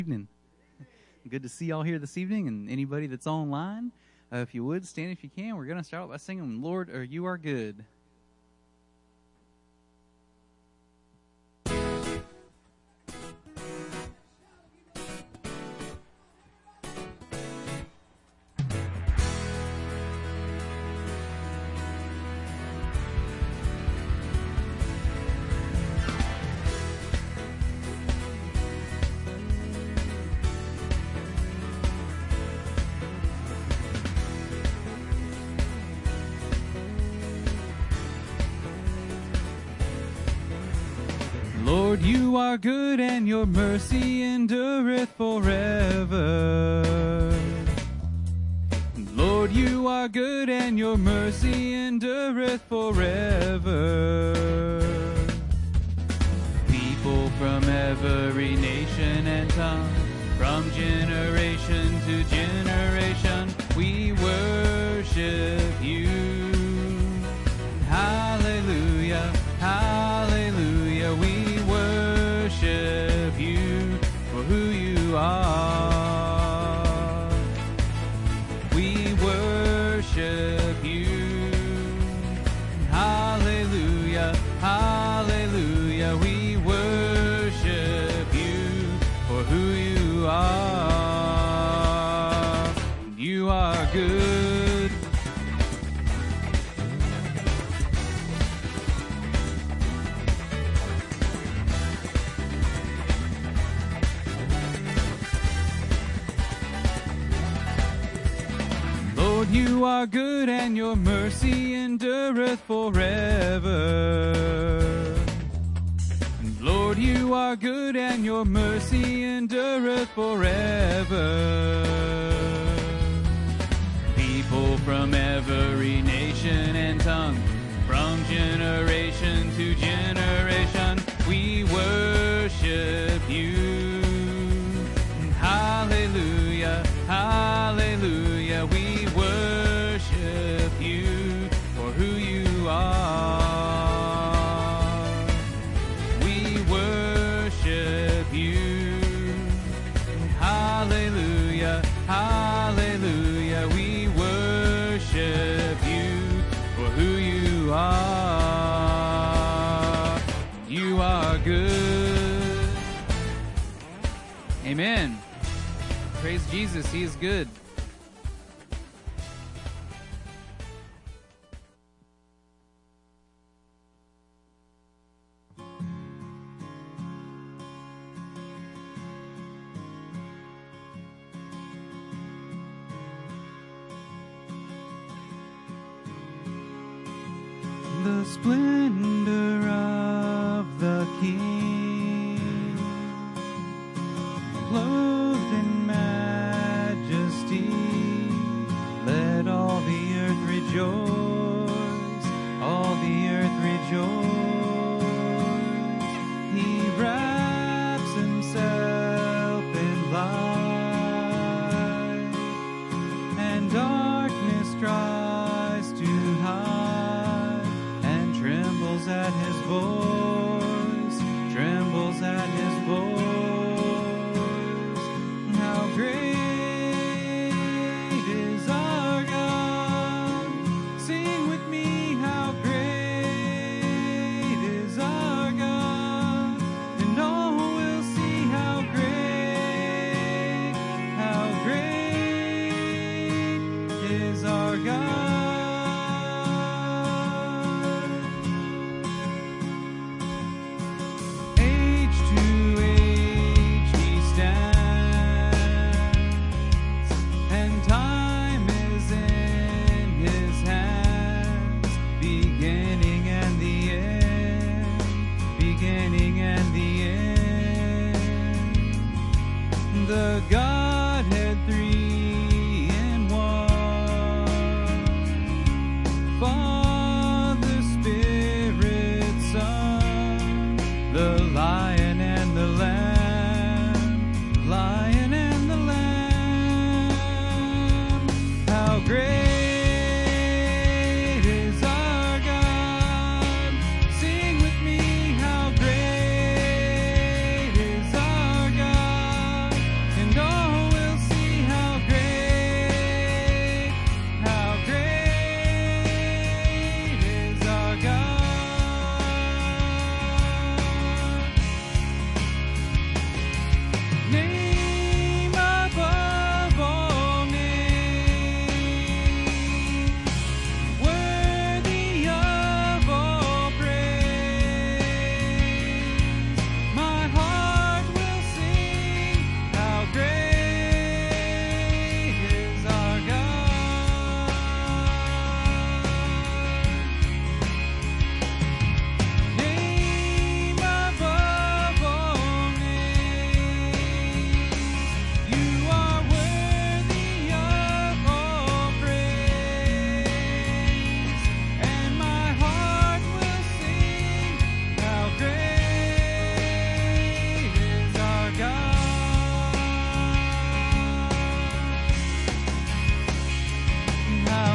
Evening. Good to see y'all here this evening, and anybody that's online. If you would, stand if you can. We're going to start by singing, Lord, You Are Good. Lord, you are good, and your mercy endureth forever. Lord, you are good, and your mercy endureth forever. People from every nation and tongue, from generation to generation, we worship you. Hallelujah, hallelujah, we worship you for who you are. We worship you. Hallelujah, hallelujah, we worship you for who you are. You are good. You are good, and your mercy endureth forever. Lord, you are good, and your mercy endureth forever. People from every nation and tongue, from generation to generation, we worship you. Hallelujah, hallelujah, we worship you for who you are. We worship you. Hallelujah, hallelujah, we worship you for who you are. You are good. Amen. Praise Jesus, He is good. The splendor of the King, clothed in majesty, let all the earth rejoice, all the earth rejoice. He wraps himself in light, and darkness tries to hide, and trembles at his voice, trembles at his voice. How great is our God. Sing with me, how great is our God. And all will see how great is our God. Age to age he stands, and time is in his hands, beginning and the end, beginning and the end. The Godhead three in one, Father, Spirit, Son, the Lion and the Lamb, Lion and the Lamb. How great is our God. Sing with me, how great is our God. and all will see how great is our God. Name above all names, worthy of all praise. My heart will sing how great is our God. Name above all names, you are worthy of all praise, and my heart will sing how great is our God. How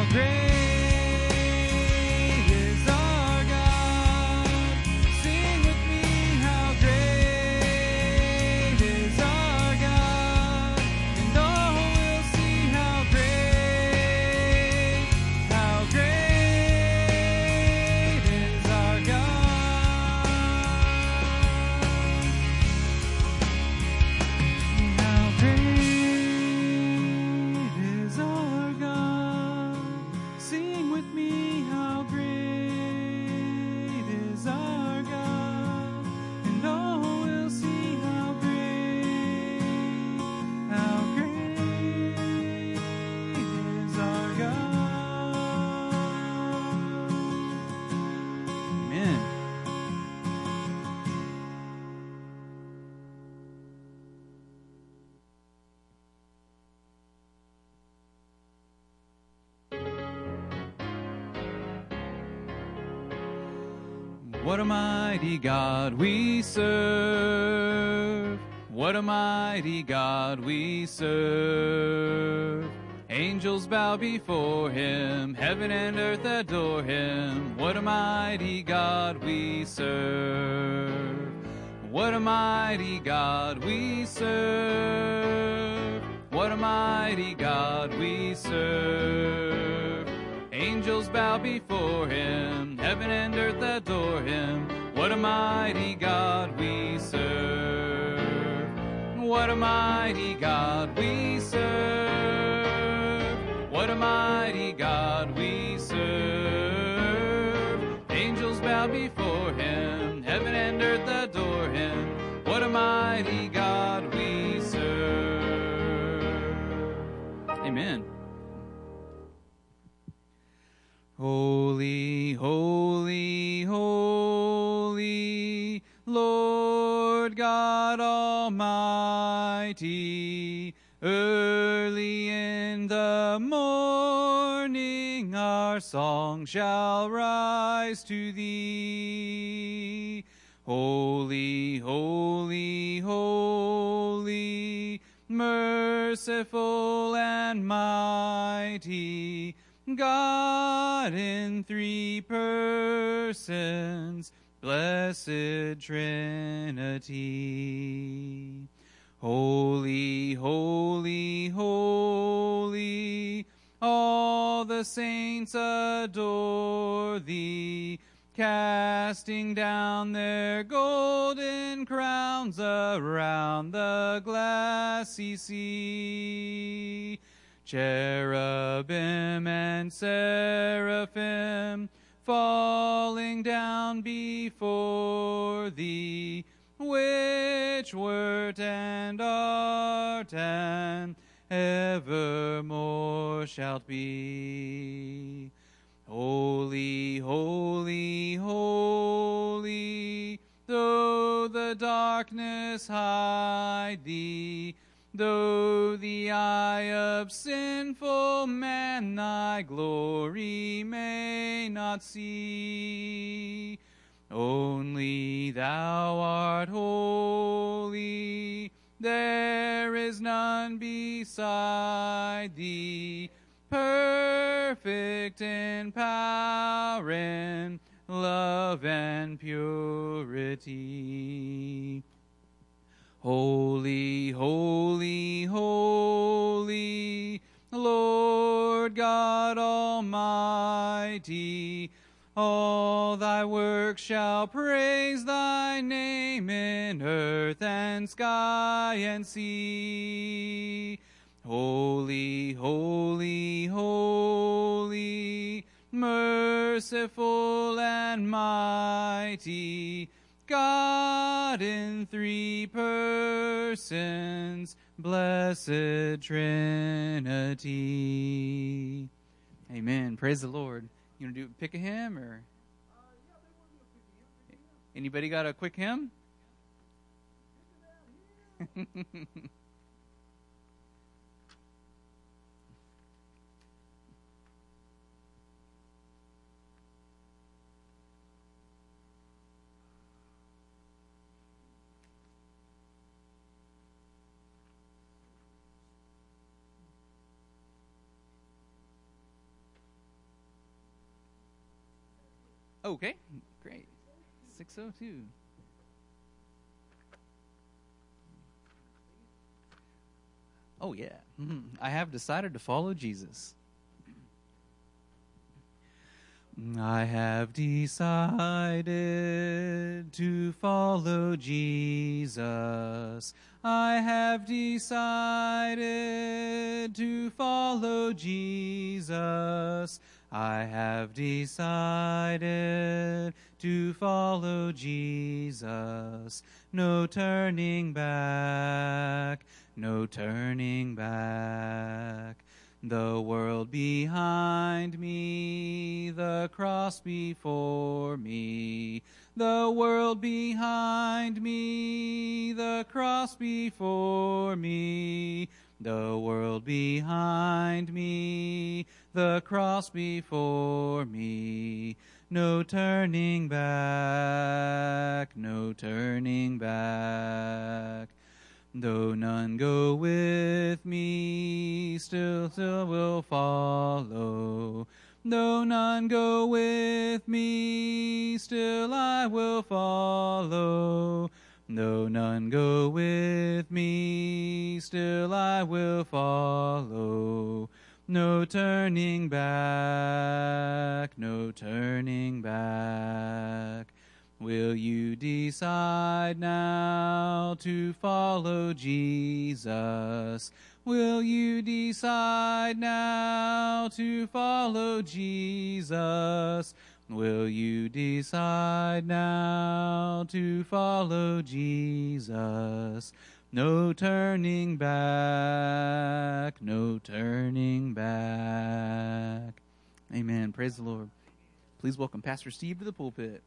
great is our God. Sing with me, how great is our God. And all will see how great is our God. How great is our God. Sing with me, how great is our God. And all will see how great is our God. Amen. What a mighty God we serve. What a mighty God we serve. Angels bow before him, heaven and earth adore him. What a mighty God we serve. What a mighty God we serve. What a mighty God we serve. Angels bow before him, heaven and earth adore him. What a mighty God we serve. What a mighty God we serve. What a mighty God we serve. Angels bow before him, heaven and earth adore him. What a mighty God we serve. Amen. Holy, holy, holy, Lord God Almighty. Early in the morning our song shall rise to thee. Holy, holy, holy, merciful and mighty, God in three persons, blessed Trinity. Holy, holy, holy, all the saints adore thee, casting down their golden crowns around the glassy sea. Cherubim and seraphim falling down before thee, which wert and art and evermore shalt be. Holy, holy, holy, though the darkness hide thee, though the eye of sinful man thy glory may not see, only thou art holy, there is none beside thee, perfect in power and love and purity. Holy, holy, holy, Lord God Almighty. All thy works shall praise thy name in earth and sky and sea. Holy, holy, holy, merciful and mighty, God in three persons, blessed Trinity. Amen. Praise the Lord. You want to pick a hymn or? Anybody got a quick hymn? Okay, great. 602. Oh, yeah. I have decided to follow Jesus. I have decided to follow Jesus. I have decided to follow Jesus. I have decided to follow Jesus. No turning back, no turning back. The world behind me, the cross before me. The world behind me, the cross before me. The world behind me, the cross before me. No turning back, no turning back. Though none go with me, still will follow. Though none go with me, still I will follow. Though none go with me, still I will follow. No turning back, no turning back. Will you decide now to follow Jesus? Will you decide now to follow Jesus? Will you decide now to follow Jesus? No turning back, no turning back. Amen. Praise the Lord. Please welcome Pastor Steve to the pulpit.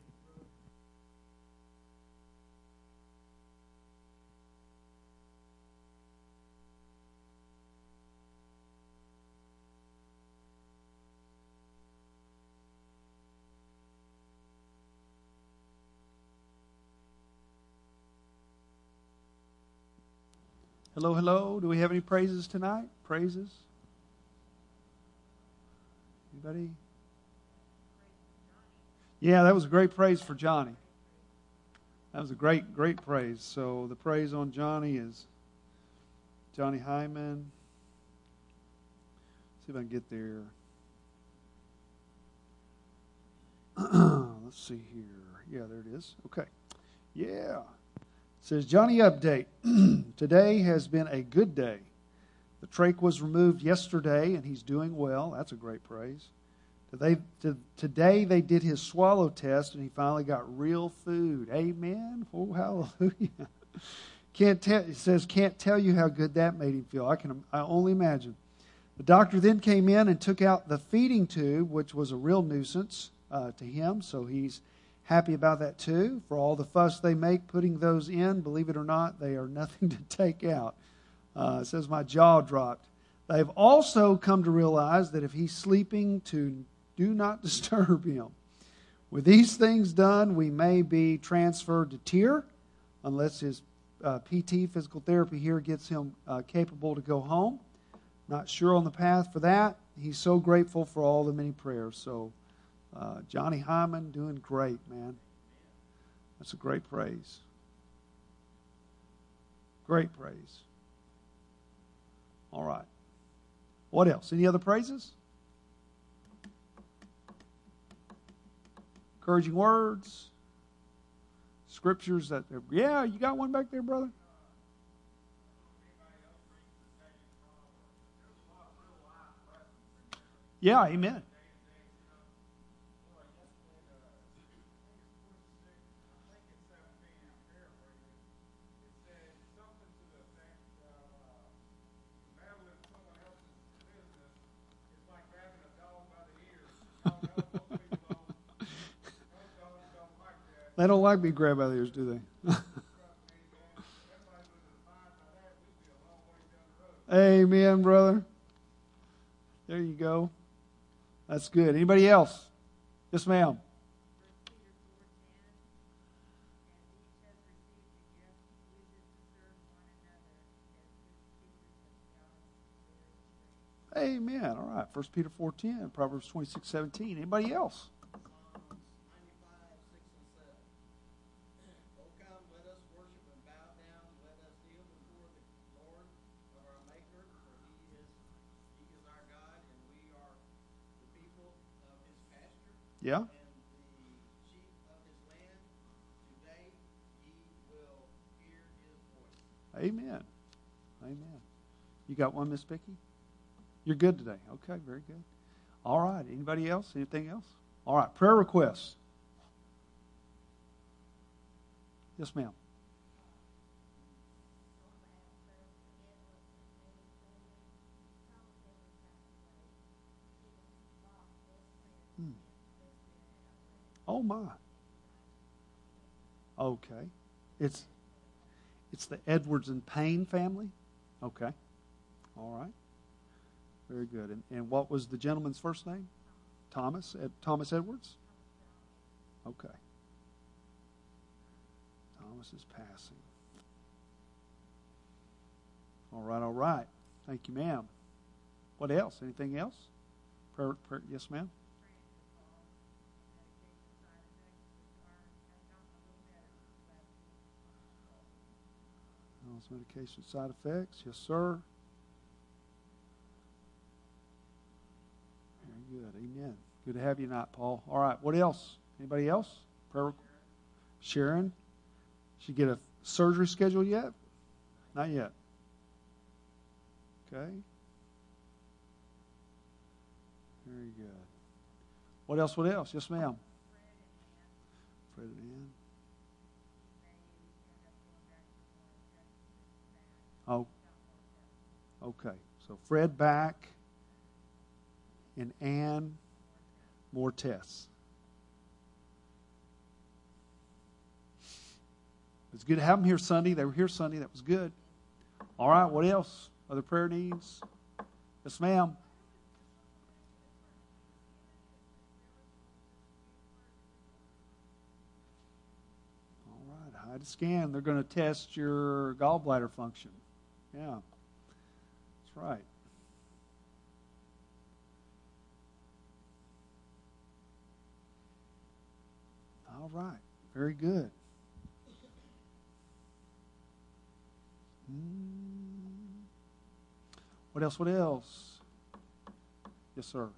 Hello, hello. Do we have any praises tonight? Praises? Anybody? Yeah, that was a great praise for Johnny. That was a great, great praise. So the praise on Johnny is Johnny Hyman. See if I can get there. Let's see here. Yeah, there it is. Okay. Yeah. It says, Johnny update. Today has been a good day. The trach was removed yesterday, and he's doing well. That's a great praise. Today they did his swallow test, and he finally got real food. Amen. Oh, hallelujah. It says, can't tell you how good that made him feel. I only imagine. The doctor then came in and took out the feeding tube, which was a real nuisance to him, so he's happy about that too. For all the fuss they make putting those in, believe it or not, they are nothing to take out. It says my jaw dropped. They've also come to realize that if he's sleeping, to do not disturb him. With these things done, we may be transferred to tier, unless his PT, physical therapy here, gets him capable to go home. Not sure on the path for that. He's so grateful for all the many prayers. So Johnny Hyman doing great, man. That's a great praise. Great praise. All right. What else? Any other praises? Encouraging words? Scriptures that, yeah, you got one back there, brother? Yeah, amen. They don't like being grabbed by the ears, do they? Amen, brother. There you go. That's good. Anybody else? Yes, ma'am. Amen. All right. 1 Peter 4:10, Proverbs 26:17. Anybody else? Yeah. And the sheep of his land, today he will hear his voice. Amen. Amen. You got one, Miss Vicky? You're good today. Okay, very good. All right. Anybody else? Anything else? All right. Prayer requests. Yes, ma'am. Oh my. Okay. It's the Edwards and Payne family? Okay. All right. Very good. And what was the gentleman's first name? Thomas Edwards? Okay. Thomas is passing. All right, all right. Thank you, ma'am. What else? Anything else? Prayer, yes, ma'am? Medication side effects, yes, sir. Very good, amen. Good to have you tonight, Paul. All right, what else? Anybody else? Prayer. Sharon, she get a surgery schedule yet? Not yet. Okay. Very good. What else? What else? Yes, ma'am. Fred and Ann. Oh, okay. So Fred back and Ann, more tests. It's good to have them here Sunday. They were here Sunday. That was good. All right. What else? Other prayer needs? Yes, ma'am. All right. Hide a scan. They're going to test your gallbladder function. Yeah, that's right. All right, very good. What else? What else? Yes, sir.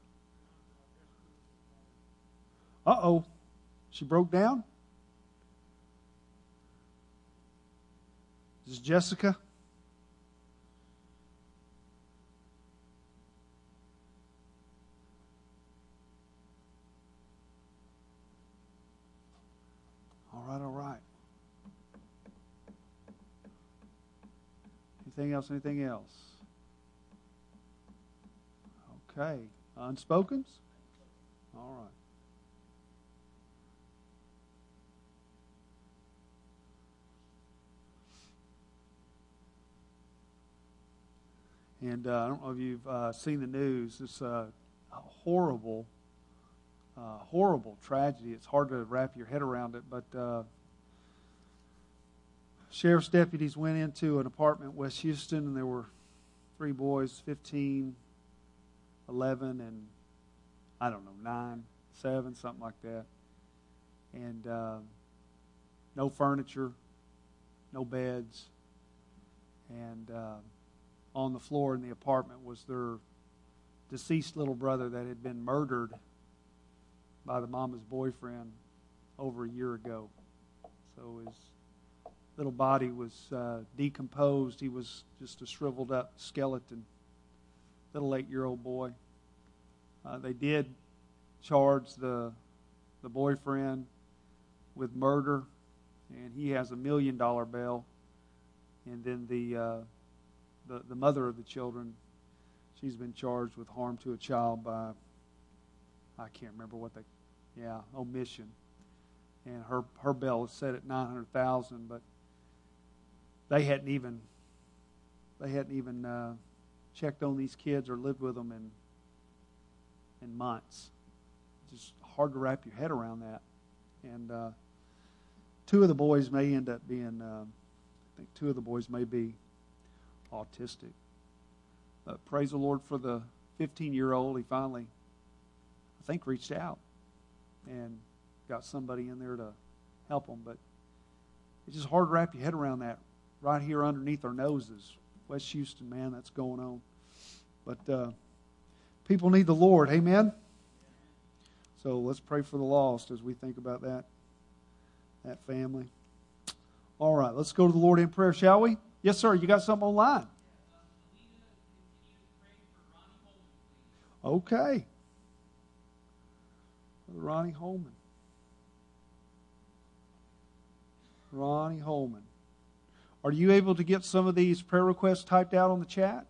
Uh-oh. She broke down? This is Jessica? All right. Anything else? Anything else? Okay. Unspokens? All right. And I don't know if you've seen the news. It's a horrible tragedy. It's hard to wrap your head around it, but sheriff's deputies went into an apartment in West Houston, and there were 3 boys, 15, 11, and I don't know, 9, 7, something like that. And no furniture, no beds, And on the floor in the apartment was their deceased little brother that had been murdered by the mama's boyfriend over a year ago. So his little body was decomposed. He was just a shriveled up skeleton, little 8-year-old boy. They did charge the boyfriend with murder, and he has $1 million bail. And then the mother of the children, she's been charged with harm to a child by, I can't remember what omission. And her bail is set at $900,000, but they hadn't even checked on these kids or lived with them in months. Just hard to wrap your head around that. And 2 of the boys may end up being, I think 2 of the boys may be autistic. Praise the Lord for the 15-year-old. He finally, I think, reached out and got somebody in there to help him. But it's just hard to wrap your head around that right here underneath our noses. West Houston, man, that's going on. But people need the Lord. Amen? So let's pray for the lost as we think about that family. All right, let's go to the Lord in prayer, shall we? Yes, sir. You got something online? Okay. Ronnie Holman. Ronnie Holman. Are you able to get some of these prayer requests typed out on the chat?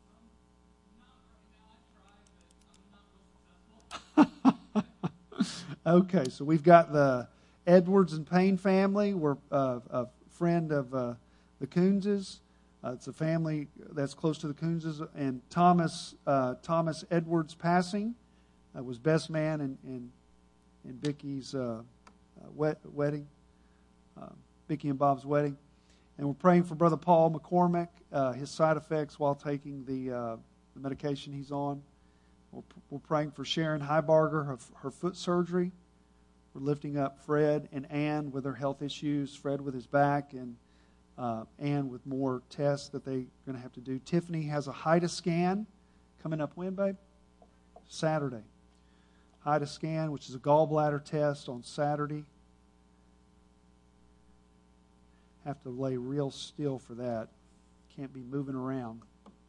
Okay, so we've got the Edwards and Payne family. We're a friend of the Coonses. It's a family that's close to the Coonses. And Thomas Edwards passing was best man in Vicky's wedding, Vicky and Bob's wedding. And we're praying for Brother Paul McCormick, his side effects while taking the medication he's on. We're praying for Sharon Heibarger, her foot surgery. We're lifting up Fred and Ann with their health issues, Fred with his back, and Ann with more tests that they're going to have to do. Tiffany has a HIDA scan coming up when, babe? Saturday. HIDA scan, which is a gallbladder test on Saturday. Have to lay real still for that. Can't be moving around.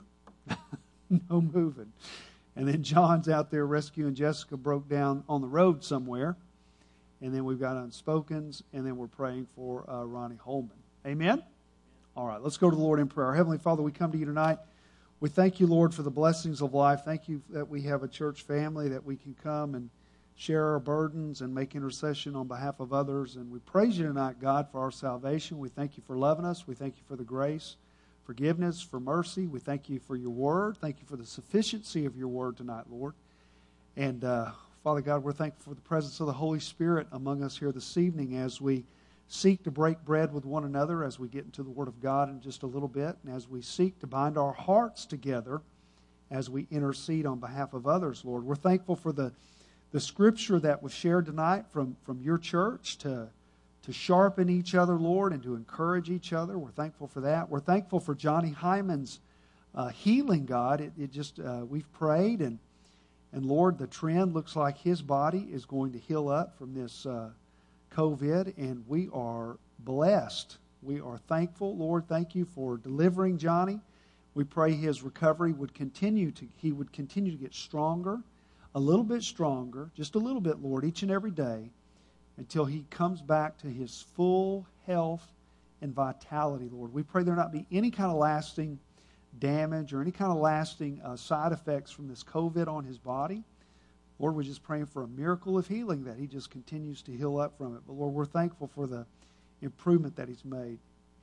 No moving. And then John's out there rescuing Jessica, broke down on the road somewhere. And then we've got Unspokens, and then we're praying for Ronnie Holman. Amen? All right, let's go to the Lord in prayer. Our Heavenly Father, we come to you tonight. We thank you, Lord, for the blessings of life. Thank you that we have a church family that we can come and share our burdens and make intercession on behalf of others. And we praise you tonight, God, for our salvation. We thank you for loving us. We thank you for the grace, forgiveness, for mercy. We thank you for your word. Thank you for the sufficiency of your word tonight, Lord. And Father God, we're thankful for the presence of the Holy Spirit among us here this evening as we seek to break bread with one another, as we get into the Word of God in just a little bit, and as we seek to bind our hearts together as we intercede on behalf of others, Lord. We're thankful for the Scripture that was shared tonight from your church to sharpen each other, Lord, and to encourage each other. We're thankful for that. We're thankful for Johnny Hyman's healing, God. We've prayed, and Lord, the trend looks like his body is going to heal up from this COVID, and we are blessed. We are thankful. Lord, thank you for delivering Johnny. We pray his recovery would continue to get stronger, a little bit stronger, just a little bit, Lord, each and every day, until he comes back to his full health and vitality, Lord. We pray there not be any kind of lasting damage or any kind of lasting side effects from this COVID on his body. Lord, we're just praying for a miracle of healing, that he just continues to heal up from it. But Lord, we're thankful for the improvement that he's made.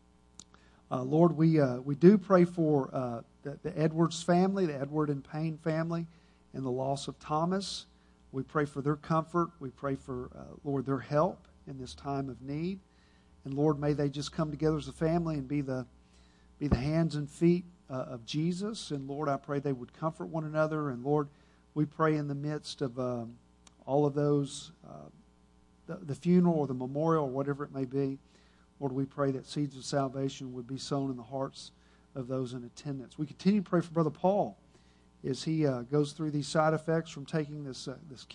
Lord, we do pray for the Edwards family, the Edward and Payne family, and the loss of Thomas. We pray for their comfort. We pray for, Lord, their help in this time of need. And Lord, may they just come together as a family and be the hands and feet of Jesus. And Lord, I pray they would comfort one another. And Lord, we pray in the midst of all of those, the funeral or the memorial or whatever it may be, Lord, we pray that seeds of salvation would be sown in the hearts of those in attendance. We continue to pray for Brother Paul as he goes through these side effects from taking this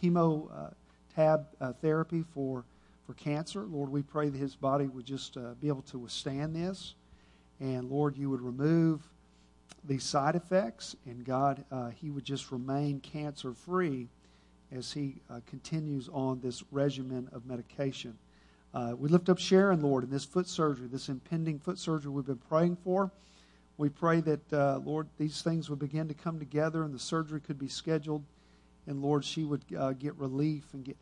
chemo tab therapy for cancer. Lord, we pray that his body would just be able to withstand this. And Lord, you would remove these side effects. And God, he would just remain cancer-free as he continues on this regimen of medication. We lift up Sharon, Lord, in this foot surgery, this impending foot surgery we've been praying for. We pray that, Lord, these things would begin to come together and the surgery could be scheduled. And, Lord, she would get relief and get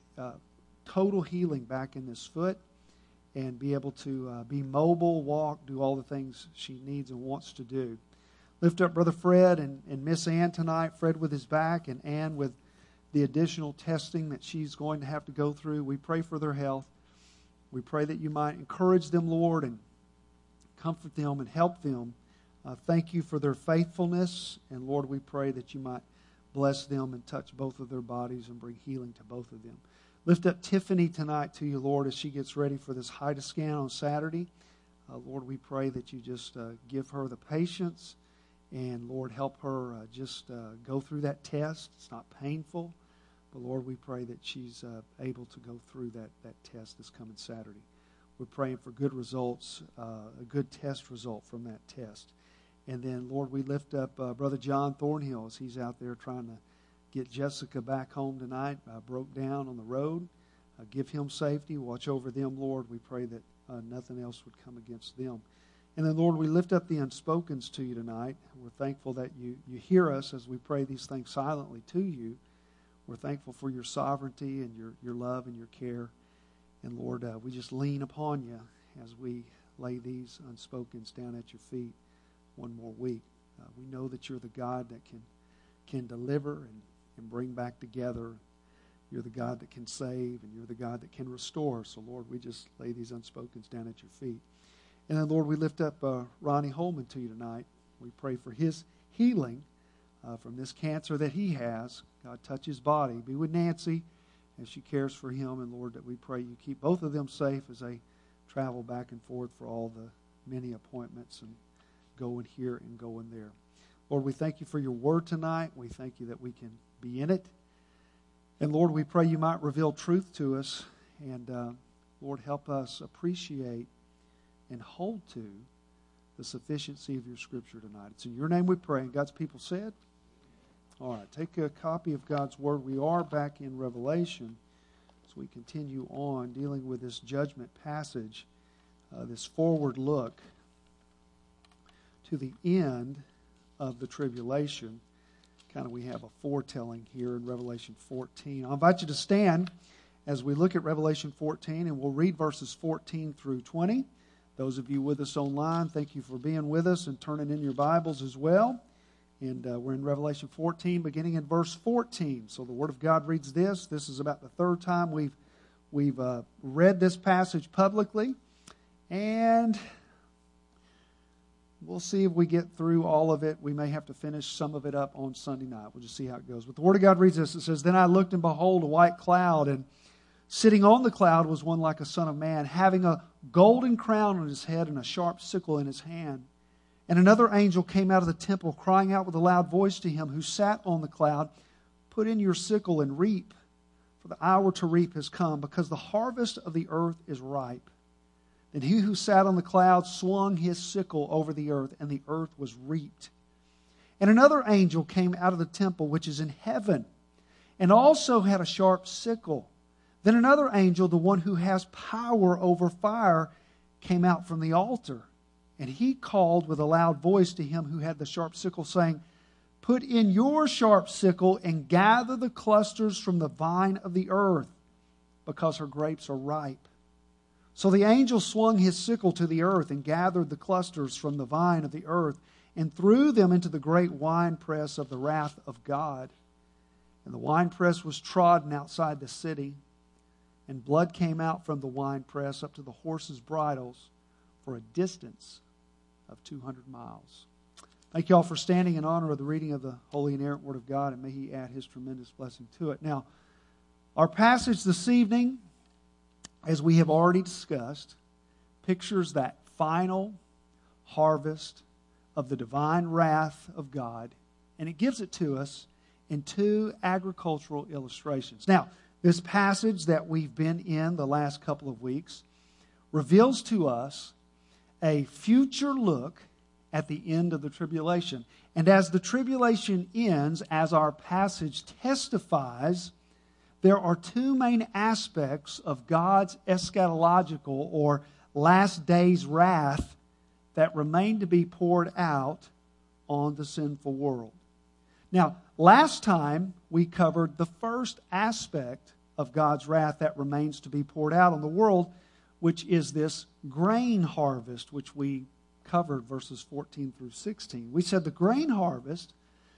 total healing back in this foot and be able to be mobile, walk, do all the things she needs and wants to do. Lift up Brother Fred and Miss Ann tonight, Fred with his back and Ann with the additional testing that she's going to have to go through. We pray for their health. We pray that you might encourage them, Lord, and comfort them and help them. Thank you for their faithfulness. And, Lord, we pray that you might bless them and touch both of their bodies and bring healing to both of them. Lift up Tiffany tonight to you, Lord, as she gets ready for this HIDA scan on Saturday. Lord, we pray that you just give her the patience and, Lord, help her just go through that test. It's not painful, but, Lord, we pray that she's able to go through that test this coming Saturday. We're praying for good results, a good test result from that test. And then, Lord, we lift up Brother John Thornhill as he's out there trying to get Jessica back home tonight, broke down on the road. Give him safety. Watch over them, Lord. We pray that nothing else would come against them. And then, Lord, we lift up the unspokens to you tonight. We're thankful that you hear us as we pray these things silently to you. We're thankful for your sovereignty and your love and your care. And, Lord, we just lean upon you as we lay these unspokens down at your feet one more week. We know that you're the God that can deliver and bring back together. You're the God that can save, and you're the God that can restore. So, Lord, we just lay these unspokens down at your feet. And then, Lord, we lift up Ronnie Holman to you tonight. We pray for his healing from this cancer that he has. God, touch his body. Be with Nancy as she cares for him. And, Lord, that we pray you keep both of them safe as they travel back and forth for all the many appointments and going here and going there. Lord, we thank you for your word tonight. We thank you that we can be in it. And, Lord, we pray you might reveal truth to us. And, Lord, help us appreciate and hold to the sufficiency of your Scripture tonight. It's in your name we pray. And God's people said? All right, take a copy of God's Word. We are back in Revelation as we continue on dealing with this judgment passage, this forward look to the end of the tribulation. We have a foretelling here in Revelation 14. I'll invite you to stand as we look at Revelation 14, and we'll read verses 14 through 20. Those of you with us online, thank you for being with us and turning in your Bibles as well. And we're in Revelation 14, beginning in verse 14. So the Word of God reads this. This is about the third time we've read this passage publicly. And we'll see if we get through all of it. We may have to finish some of it up on Sunday night. We'll just see how it goes. But the Word of God reads this. It says, "Then I looked, and behold, a white cloud, and sitting on the cloud was one like a son of man, having a golden crown on his head and a sharp sickle in his hand. And another angel came out of the temple, crying out with a loud voice to him who sat on the cloud, 'Put in your sickle and reap, for the hour to reap has come, because the harvest of the earth is ripe.' Then he who sat on the cloud swung his sickle over the earth, and the earth was reaped. And another angel came out of the temple which is in heaven, and also had a sharp sickle. Then another angel, the one who has power over fire, came out from the altar. And he called with a loud voice to him who had the sharp sickle, saying, 'Put in your sharp sickle and gather the clusters from the vine of the earth, because her grapes are ripe.' So the angel swung his sickle to the earth and gathered the clusters from the vine of the earth and threw them into the great winepress of the wrath of God. And the winepress was trodden outside the city, and blood came out from the winepress up to the horses' bridles for a distance of 200 miles. Thank you all for standing in honor of the reading of the holy and inerrant Word of God, and may He add His tremendous blessing to it. Now, our passage this evening, as we have already discussed, pictures that final harvest of the divine wrath of God, and it gives it to us in two agricultural illustrations. Now, this passage that we've been in the last couple of weeks reveals to us a future look at the end of the tribulation. And as the tribulation ends, as our passage testifies, there are two main aspects of God's eschatological or last days wrath that remain to be poured out on the sinful world. Now, last time we covered the first aspect of God's wrath that remains to be poured out on the world, which is this grain harvest, which we covered verses 14 through 16. We said the grain harvest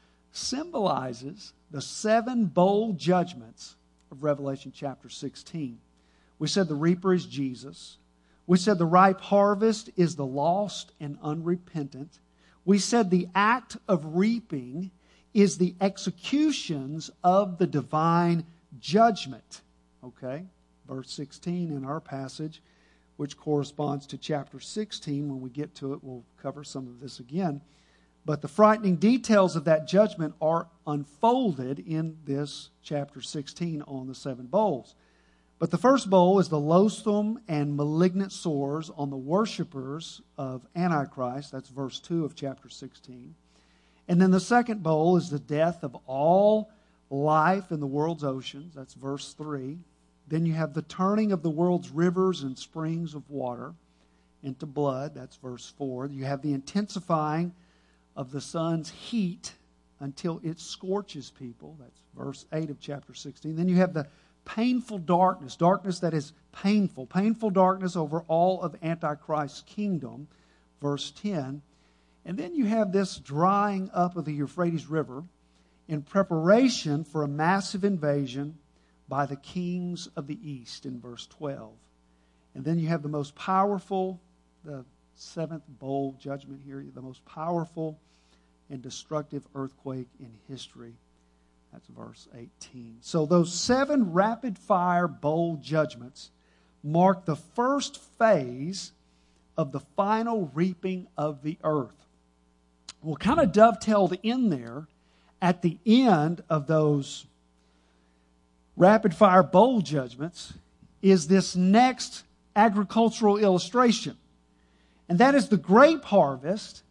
symbolizes the 7 bowl judgments of Revelation chapter 16. We said the reaper is Jesus. We said the ripe harvest is the lost and unrepentant. We said the act of reaping is the executions of the divine judgment. Okay? Verse 16 in our passage, which corresponds to chapter 16. When we get to it, we'll cover some of this again. But the frightening details of that judgment are unfolded in this chapter 16 on the 7 bowls. But the first bowl is the loathsome and malignant sores on the worshipers of Antichrist. That's verse 2 of chapter 16. And then the second bowl is the death of all life in the world's oceans. That's verse 3. Then you have the turning of the world's rivers and springs of water into blood. That's verse 4. You have the intensifying of the sun's heat until it scorches people. That's verse 8 of chapter 16. Then you have the painful darkness, darkness that is painful darkness over all of Antichrist's kingdom, verse 10. And then you have this drying up of the Euphrates River in preparation for a massive invasion by the kings of the east in verse 12. And then you have the most powerful, the 7th bowl judgment here, the most powerful and destructive earthquake in history. That's verse 18. So those 7 rapid-fire bowl judgments mark the first phase of the final reaping of the earth. Well, kind of dovetailed in there at the end of those rapid-fire bowl judgments is this next agricultural illustration. And that is the grape harvest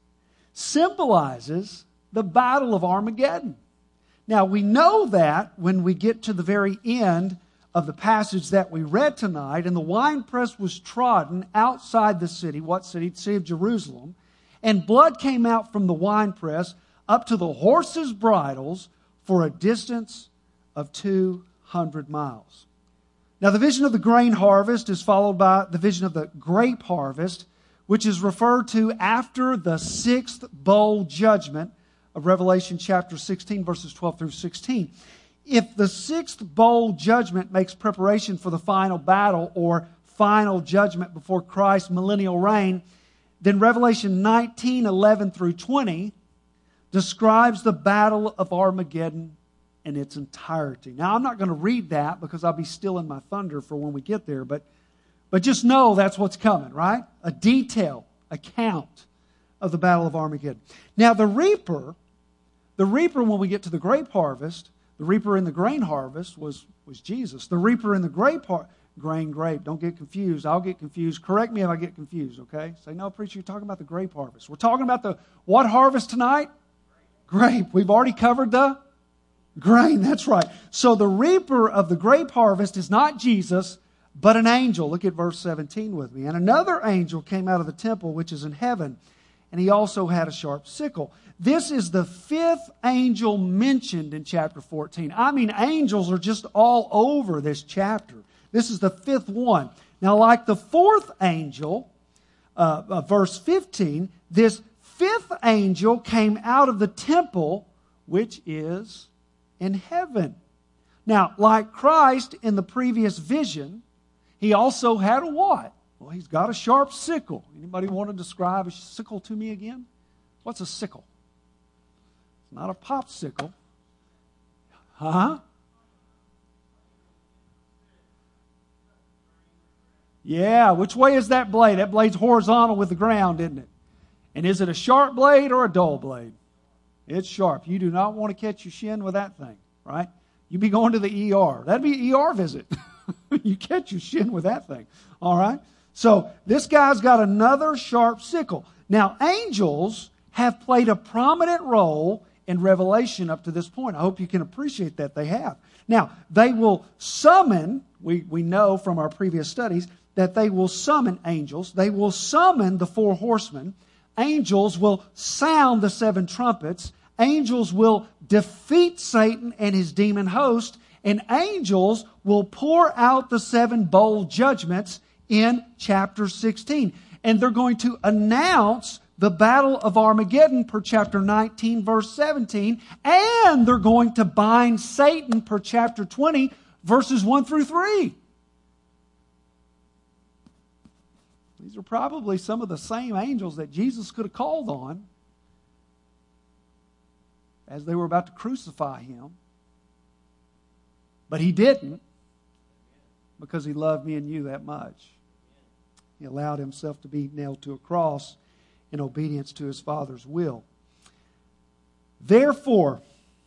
symbolizes the battle of Armageddon. Now, we know that when we get to the very end of the passage that we read tonight, and the winepress was trodden outside the city. What city? The city of Jerusalem. And blood came out from the winepress up to the horses' bridles for a distance of 200 miles. Now, the vision of the grain harvest is followed by the vision of the grape harvest, which is referred to after the 6th bowl judgment of Revelation chapter 16, verses 12 through 16. If the 6th bowl judgment makes preparation for the final battle or final judgment before Christ's millennial reign, then Revelation 19, 11 through 20 describes the battle of Armageddon in its entirety. Now, I'm not going to read that because I'll be stealing my thunder for when we get there, but just know that's what's coming, right? A detailed account of the battle of Armageddon. Now, the reaper, when we get to the grape harvest, the reaper in the grain harvest was Jesus. The reaper in the grape, don't get confused. I'll get confused. Correct me if I get confused, okay? Say, no, preacher, you're talking about the grape harvest. We're talking about the what harvest tonight? Grape. We've already covered the grain. That's right. So the reaper of the grape harvest is not Jesus, but an angel. Look at verse 17 with me. And another angel came out of the temple, which is in heaven, and he also had a sharp sickle. This is the 5th angel mentioned in chapter 14. I mean, angels are just all over this chapter. This is the 5th one. Now, like the 4th angel, verse 15, this 5th angel came out of the temple, which is in heaven. Now, like Christ in the previous vision, he also had a what? Well, he's got a sharp sickle. Anybody want to describe a sickle to me again? What's a sickle? It's not a popsicle. Huh? Yeah, which way is that blade? That blade's horizontal with the ground, isn't it? And is it a sharp blade or a dull blade? It's sharp. You do not want to catch your shin with that thing, right? You'd be going to the ER. That'd be an ER visit. You catch your shin with that thing, all right? So this guy's got another sharp sickle. Now, angels have played a prominent role in Revelation up to this point. I hope you can appreciate that they have. Now, they will summon, we know from our previous studies, that they will summon angels. They will summon the four horsemen. Angels will sound the seven trumpets. Angels will defeat Satan and his demon host. And angels will pour out the seven bowl judgments in chapter 16. And they're going to announce the battle of Armageddon per chapter 19, verse 17. And they're going to bind Satan per chapter 20, verses 1 through 3. These are probably some of the same angels that Jesus could have called on as they were about to crucify him. But he didn't, because he loved me and you that much. He allowed himself to be nailed to a cross in obedience to his Father's will. Therefore,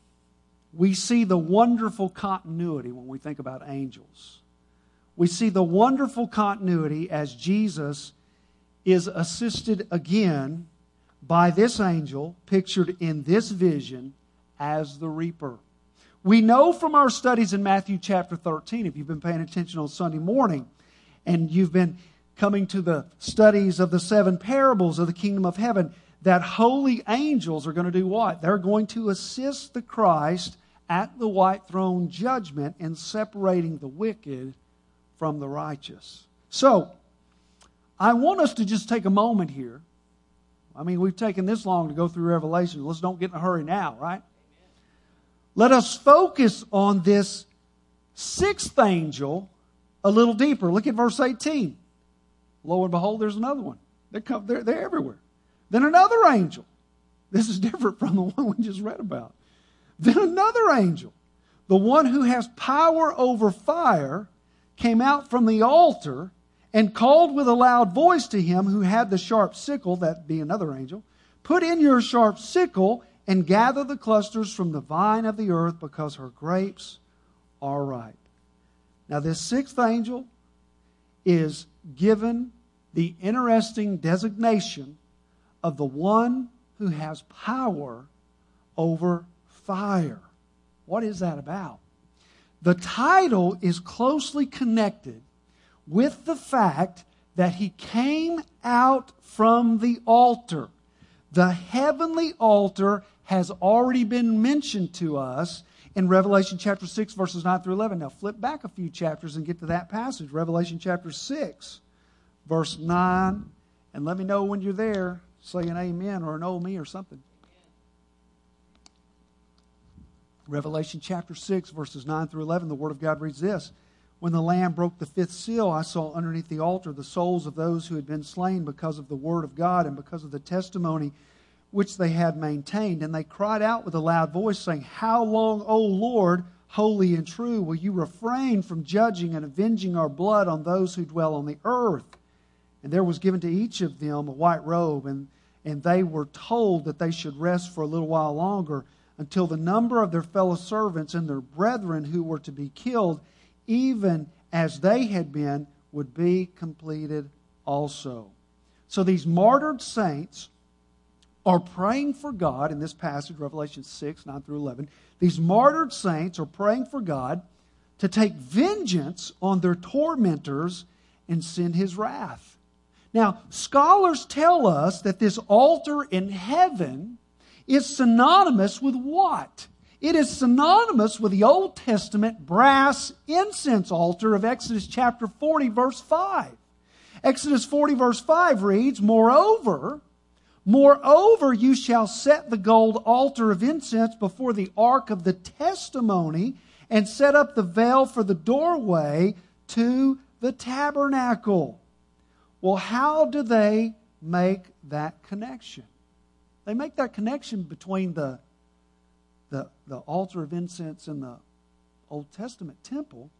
we see the wonderful continuity when we think about angels. We see the wonderful continuity as Jesus is assisted again by this angel pictured in this vision as the reaper. We know from our studies in Matthew chapter 13, if you've been paying attention on Sunday morning, and you've been coming to the studies of the seven parables of the kingdom of heaven, that holy angels are going to do what? They're going to assist the Christ at the white throne judgment in separating the wicked from the righteous. So, I want us to just take a moment here. I mean, we've taken this long to go through Revelation. Let's don't get in a hurry now, right? Let us focus on this sixth angel a little deeper. Look at verse 18. Lo and behold, there's another one. They're everywhere. Then another angel. This is different from the one we just read about. Then another angel, the one who has power over fire, came out from the altar and called with a loud voice to him who had the sharp sickle, that be another angel, put in your sharp sickle and gather the clusters from the vine of the earth, because her grapes are ripe. Now this sixth angel is given the interesting designation of the one who has power over fire. What is that about? The title is closely connected with the fact that he came out from the altar. The heavenly altar has already been mentioned to us in Revelation chapter 6, verses 9 through 11. Now flip back a few chapters and get to that passage. Revelation chapter 6, verse 9. And let me know when you're there. Say an amen or an oh me or something. Revelation chapter 6, verses 9 through 11, the Word of God reads this. When the Lamb broke the fifth seal, I saw underneath the altar the souls of those who had been slain because of the Word of God and because of the testimony which they had maintained. And they cried out with a loud voice, saying, How long, O Lord, holy and true, will you refrain from judging and avenging our blood on those who dwell on the earth? And there was given to each of them a white robe, and they were told that they should rest for a little while longer, until the number of their fellow servants and their brethren who were to be killed, even as they had been, would be completed also. So these martyred saints are praying for God in this passage, Revelation 6, 9 through 11. These martyred saints are praying for God to take vengeance on their tormentors and send his wrath. Now, scholars tell us that this altar in heaven is synonymous with what? It is synonymous with the Old Testament brass incense altar of Exodus chapter 40, verse 5. Exodus 40, verse 5 reads, Moreover, you shall set the gold altar of incense before the ark of the testimony, and set up the veil for the doorway to the tabernacle. Well, how do they make that connection? They make that connection between the altar of incense in the Old Testament temple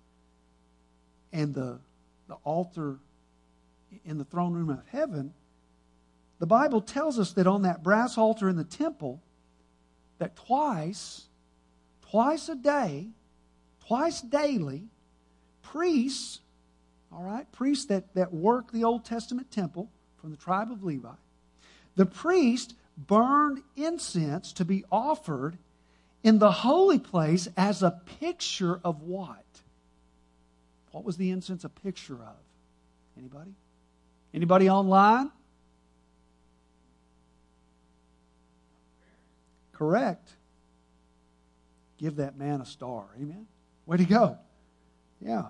and the altar in the throne room of heaven the Bible tells us that on that brass altar in the temple, that twice a day, twice daily, priests, all right, priests that work the Old Testament temple from the tribe of Levi, the priest burned incense to be offered in the holy place as a picture of what? What was the incense a picture of? Anybody? Anybody online? Correct. Give that man a star. Amen. Way to go. Yeah.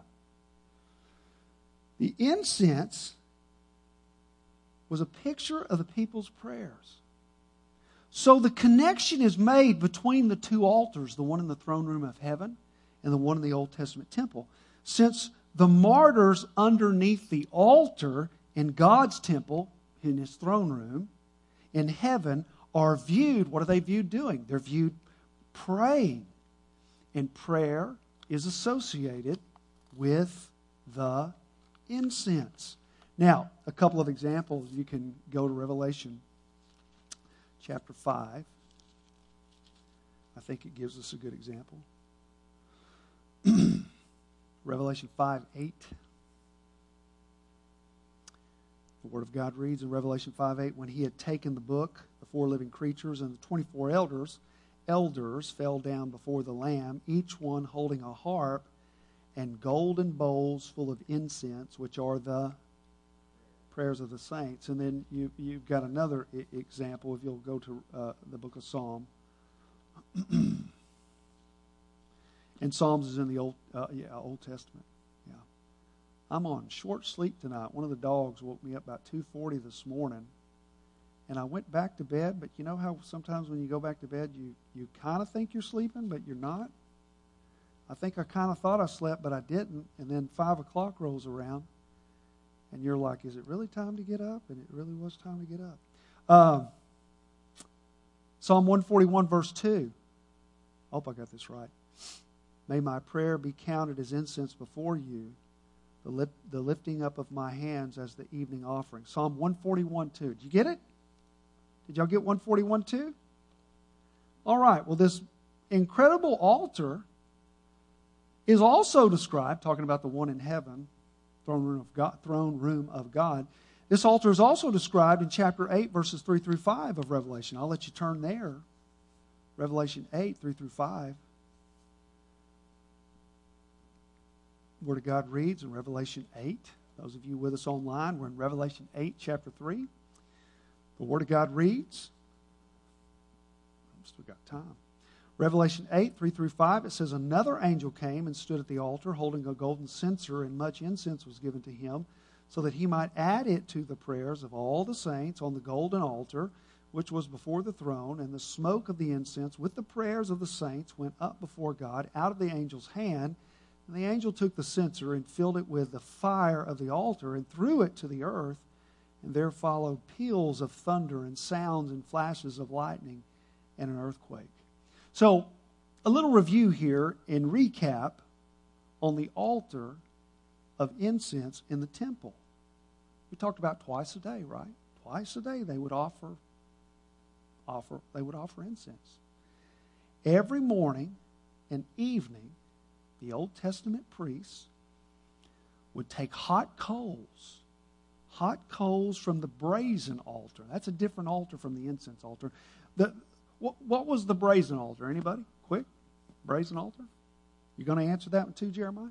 The incense was a picture of the people's prayers. So the connection is made between the two altars, the one in the throne room of heaven and the one in the Old Testament temple. Since the martyrs underneath the altar in God's temple, in His throne room, in heaven, are viewed, what are they viewed doing? They're viewed praying. And prayer is associated with the incense. Now, a couple of examples. You can go to Revelation chapter 5. I think it gives us a good example. Revelation 5:8. The Word of God reads in Revelation 5:8, when He had taken the book, the four living creatures and the 24 elders fell down before the Lamb, each one holding a harp and golden bowls full of incense, which are the prayers of the saints. And then you've got another example, if you'll go to the book of Psalm. And Psalms is in the Old Testament. Yeah, I'm on short sleep tonight. One of the dogs woke me up about 2:40 this morning, and I went back to bed. But you know how sometimes when you go back to bed, you kind of think you're sleeping, but you're not. I think I kind of thought I slept, but I didn't. And then 5 o'clock rolls around, and you're like, "Is it really time to get up?" And it really was time to get up. Psalm 141, verse 2. I hope I got this right. May my prayer be counted as incense before you, the lifting up of my hands as the evening offering. Psalm 141, 2. Did you get it? Did y'all get 141, 2? All right. Well, this incredible altar is also described, talking about the one in heaven, throne room of God. This altar is also described in chapter 8, verses 3 through 5 of Revelation. I'll let you turn there. Revelation 8, 3 through 5. The Word of God reads in Revelation 8. Those of you with us online, we're in Revelation 8, chapter 3. The Word of God reads. I've still got time. Revelation 8, 3 through 5, it says, another angel came and stood at the altar holding a golden censer, and much incense was given to him, so that he might add it to the prayers of all the saints on the golden altar, which was before the throne. And the smoke of the incense with the prayers of the saints went up before God out of the angel's hand. And the angel took the censer and filled it with the fire of the altar and threw it to the earth. And there followed peals of thunder and sounds and flashes of lightning and an earthquake. So, a little review here in recap on the altar of incense in the temple. We talked about twice a day, right? Twice a day they would offer incense. Every morning and evening, the Old Testament priests would take hot coals from the brazen altar. That's a different altar from the incense altar. What was the brazen altar? Anybody? Quick. Brazen altar? You going to answer that one too, Jeremiah?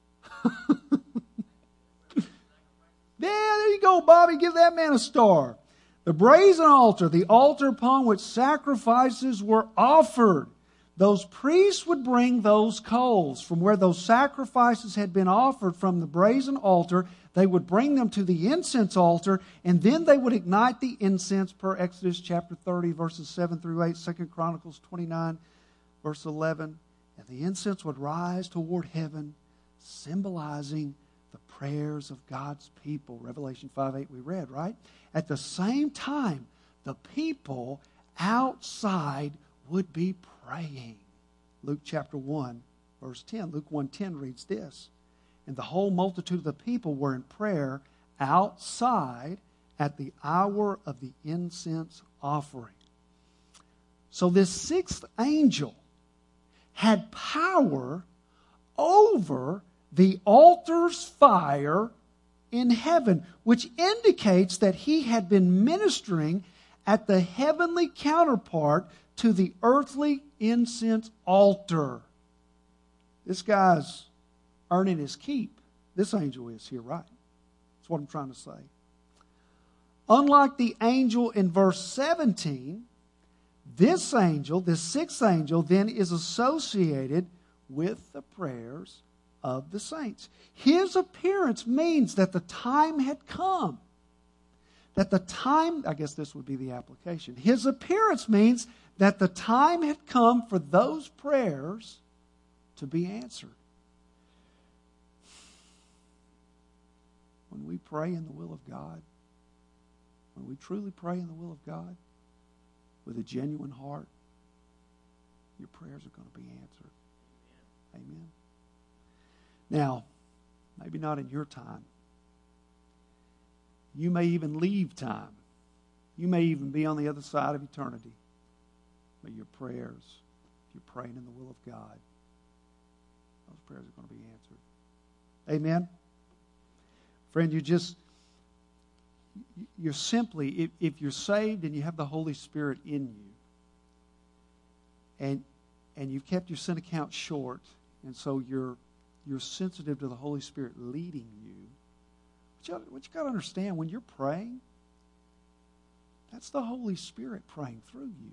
Yeah, there you go, Bobby. Give that man a star. The brazen altar, the altar upon which sacrifices were offered. Those priests would bring those coals from where those sacrifices had been offered from the brazen altar. They would bring them to the incense altar, and then they would ignite the incense per Exodus chapter 30, verses 7 through 8, 2 Chronicles 29, verse 11. And the incense would rise toward heaven, symbolizing the prayers of God's people. Revelation 5:8 we read, right? At the same time, the people outside would be praying. Luke chapter 1, verse 10. Luke 1:10 reads this. And the whole multitude of the people were in prayer outside at the hour of the incense offering. So this sixth angel had power over the altar's fire in heaven, which indicates that he had been ministering at the heavenly counterpart to the earthly incense altar. This guy's earning his keep. This angel is here, right? That's what I'm trying to say. Unlike the angel in verse 17, this angel, this sixth angel, then is associated with the prayers of the saints. His appearance means that the time had come. That the time, I guess this would be the application. His appearance means that the time had come for those prayers to be answered. When we pray in the will of God, when we truly pray in the will of God with a genuine heart, your prayers are going to be answered. Amen. Now, maybe not in your time. You may even leave time. You may even be on the other side of eternity. But your prayers, if you're praying in the will of God, those prayers are going to be answered. Amen? Friend, you're simply, if you're saved and you have the Holy Spirit in you, and you've kept your sin account short, and so you're sensitive to the Holy Spirit leading you, what you got to understand, when you're praying, that's the Holy Spirit praying through you.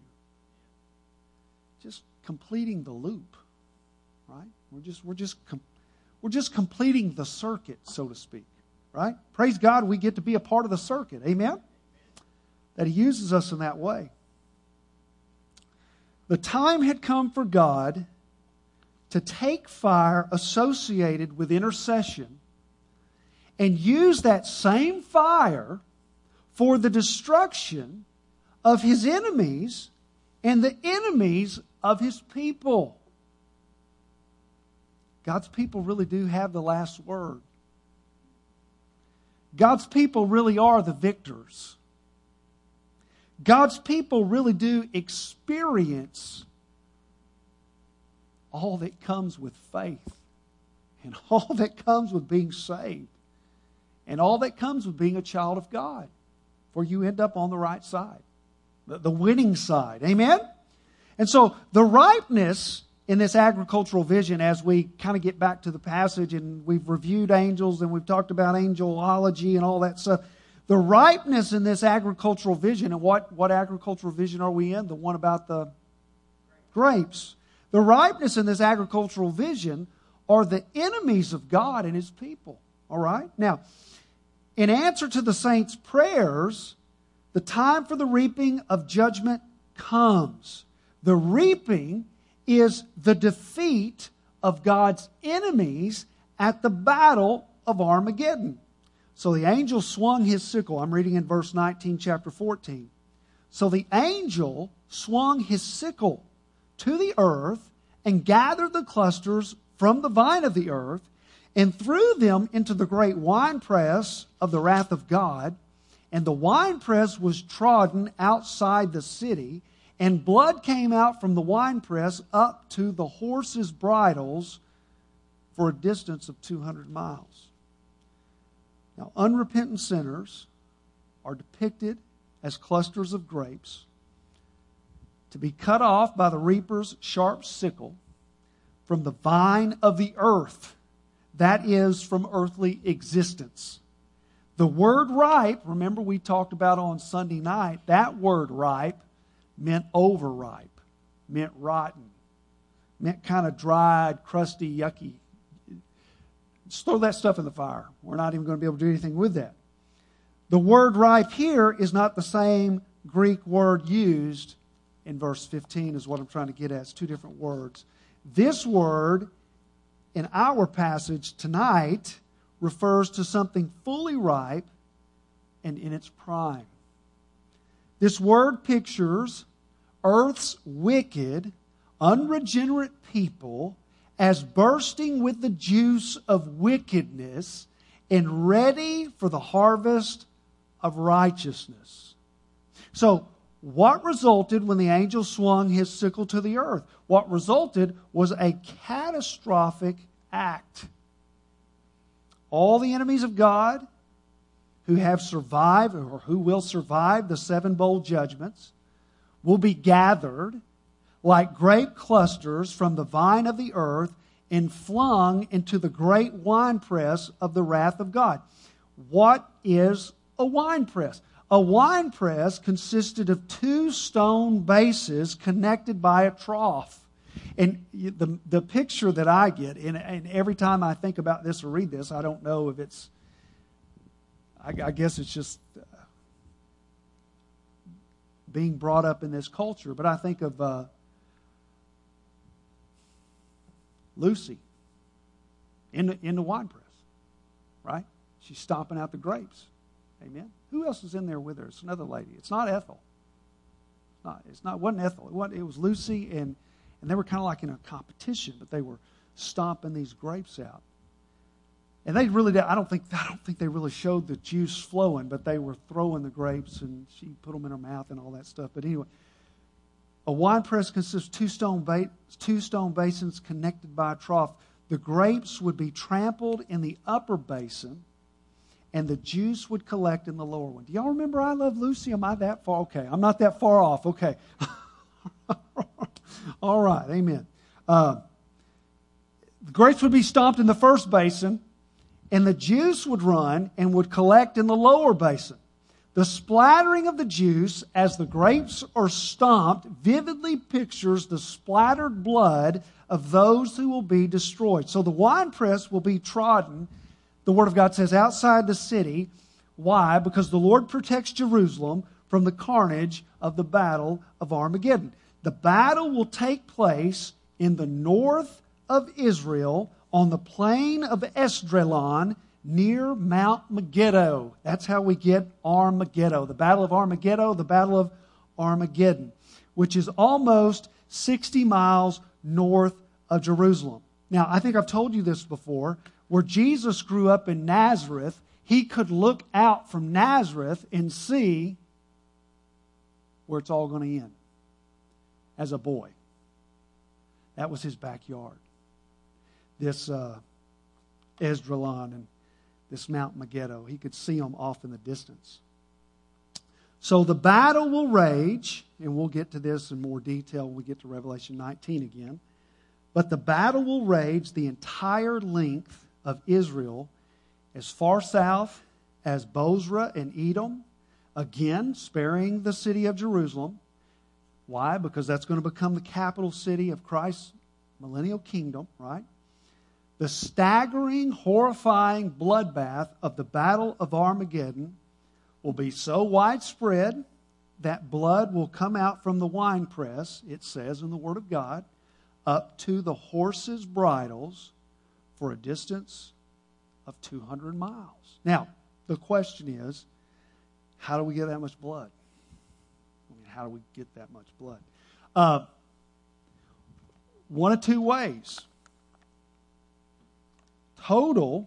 Just completing the loop, right? We're just completing the circuit, so to speak, right? Praise God, we get to be a part of the circuit. Amen? That He uses us in that way. The time had come for God to take fire associated with intercession and use that same fire for the destruction of His enemies and the enemies of His people. God's people really do have the last word. God's people really are the victors. God's people really do experience all that comes with faith, and all that comes with being saved, and all that comes with being a child of God, for you end up on the right side, the winning side. Amen? And so the ripeness in this agricultural vision, as we kind of get back to the passage, and we've reviewed angels and we've talked about angelology and all that stuff, the ripeness in this agricultural vision, and what agricultural vision are we in? The one about the grapes. The ripeness in this agricultural vision are the enemies of God and His people. All right? Now, in answer to the saints' prayers, the time for the reaping of judgment comes. The reaping is the defeat of God's enemies at the battle of Armageddon. So the angel swung his sickle. I'm reading in verse 19, chapter 14. So the angel swung his sickle to the earth and gathered the clusters from the vine of the earth and threw them into the great winepress of the wrath of God. And the winepress was trodden outside the city, and blood came out from the winepress up to the horses' bridles for a distance of 200 miles. Now, unrepentant sinners are depicted as clusters of grapes to be cut off by the reaper's sharp sickle from the vine of the earth, that is, from earthly existence. The word ripe, remember we talked about on Sunday night, that word ripe meant overripe, meant rotten, meant kind of dried, crusty, yucky. Just throw that stuff in the fire. We're not even going to be able to do anything with that. The word ripe here is not the same Greek word used in verse 15 is what I'm trying to get at. It's two different words. This word in our passage tonight refers to something fully ripe and in its prime. This word pictures earth's wicked, unregenerate people as bursting with the juice of wickedness and ready for the harvest of righteousness. So, what resulted when the angel swung his sickle to the earth? What resulted was a catastrophic act. All the enemies of God who have survived or who will survive the 7 bowl judgments will be gathered like grape clusters from the vine of the earth and flung into the great winepress of the wrath of God. What is a winepress? A winepress consisted of 2 stone bases connected by a trough. And the picture that I get, and every time I think about this or read this, I don't know if it's, I guess it's just being brought up in this culture, but I think of Lucy in the wine press, right? She's stomping out the grapes. Amen. Who else is in there with her? It's another lady. It's not Ethel. It wasn't Ethel. It was Lucy, and they were kind of like in a competition, but they were stomping these grapes out. And they really did. I don't think they really showed the juice flowing, but they were throwing the grapes, and she put them in her mouth and all that stuff. But anyway, a wine press consists of 2 stone basins connected by a trough. The grapes would be trampled in the upper basin, and the juice would collect in the lower one. Do y'all remember I Love Lucy? Am I that far? Okay, I'm not that far off. Okay. All right, amen. The grapes would be stomped in the first basin, and the juice would run and would collect in the lower basin. The splattering of the juice as the grapes are stomped vividly pictures the splattered blood of those who will be destroyed. So the winepress will be trodden, the Word of God says, outside the city. Why? Because the Lord protects Jerusalem from the carnage of the battle of Armageddon. The battle will take place in the north of Israel on the plain of Esdraelon near Mount Megiddo. That's how we get Armageddon. The Battle of Armageddon, the Battle of Armageddon, which is almost 60 miles north of Jerusalem. Now, I think I've told you this before. Where Jesus grew up in Nazareth, he could look out from Nazareth and see where it's all going to end as a boy. That was his backyard. This Esdraelon and this Mount Megiddo, he could see them off in the distance. So the battle will rage, and we'll get to this in more detail when we get to Revelation 19 again. But the battle will rage the entire length of Israel as far south as Bozrah and Edom, again sparing the city of Jerusalem. Why? Because that's going to become the capital city of Christ's millennial kingdom, right? The staggering, horrifying bloodbath of the Battle of Armageddon will be so widespread that blood will come out from the winepress, it says in the Word of God, up to the horses' bridles for a distance of 200 miles. Now, the question is, how do we get that much blood? I mean, how do we get that much blood? One of 2 ways. Total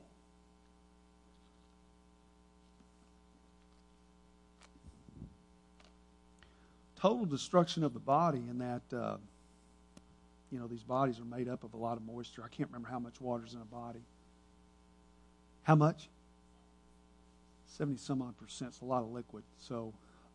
destruction of the body in that, these bodies are made up of a lot of moisture. I can't remember how much water is in a body. How much? 70-some odd %. It's a lot of liquid. So,